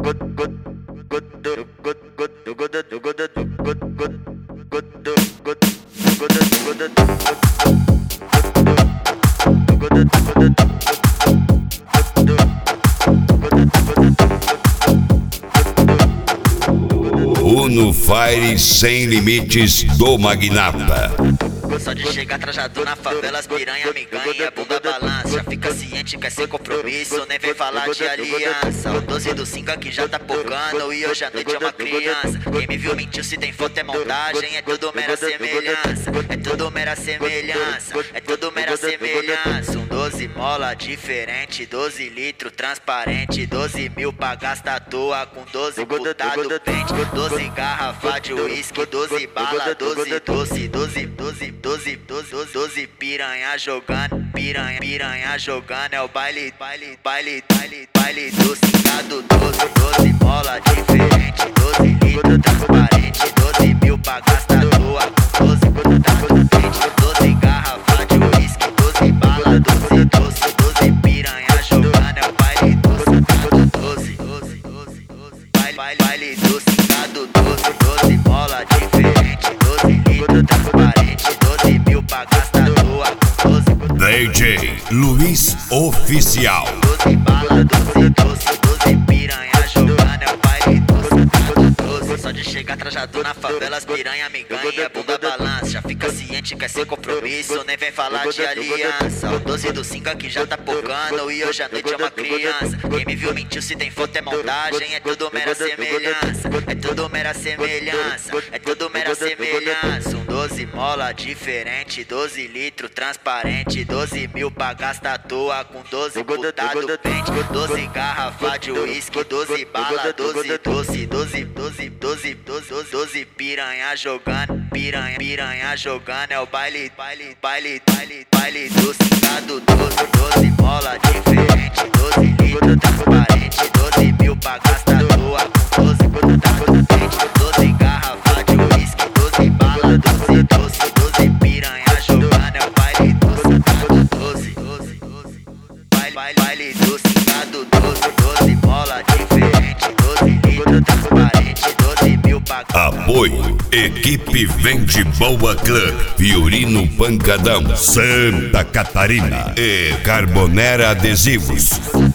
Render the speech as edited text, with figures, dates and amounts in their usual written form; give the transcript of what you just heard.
Uno Fire sem limites do Magnata. Só de chegar trajado na favela, as piranha me ganha, bunda balança. Já fica ciente, quer ser compromisso, nem vem falar de aliança. O 12 do 5 aqui já tá pocando e hoje à noite é uma criança. Quem me viu mentiu, se tem foto é montagem, é tudo mera semelhança. É tudo mera semelhança, é tudo mera semelhança. Um 12 mola diferente, 12 litros transparente, 12 mil pra gastar à toa com 12 putado pente, 12 garrafa de uísque, 12 bala, 12 doce, 12 piranha jogando, piranha jogando, é o baile do cingado, 12 mola diferente, 12 litros transparente, 12 mil pra gastar à toa com 12 putado pente, 12 garrafa de uísque, 12 bala, 12 piranha jogando, é o baile do cingado, 12 baile do cingado, 12 mola diferente, 12 litros transparente, 12 mil pra gastar à toa com 12 DJ Luiz Oficial. 12 bala, 12 piranha jogando, é o baile do cingado, 12. Só de chegar trajado na favela, as piranha me ganha, bunda balança. Já fica ciente, quer ser compromisso, nem vem falar de aliança. O 12 do 5 aqui já tá pocando e hoje à noite é uma criança. Quem me viu mentiu, se tem foto é montagem, é tudo mera semelhança. É tudo mera semelhança, é tudo mera semelhança. Um 12 mola diferente, 12 litros transparente, 12 mil pra gastar à toa com 12 putado pente, 12 garrafa de uísque, 12 bala, 12 doce, 12 piranha jogando, piranha jogando, é o baile do cingado, 12 mola diferente, 12 litros transparente, 12 mil pra gastar à toa com 12 putado pente, 12 garrafa de uísque, 12 bala, 12 piranha jogando, é o baile do cingado, 12 baile do cingado, 12 mola diferente, 12 litros transparente, 12 mil pra gastar. Apoio Equipe Vende Boa Club, Fiorino Pancadão, Santa Catarina e Carbonera Adesivos.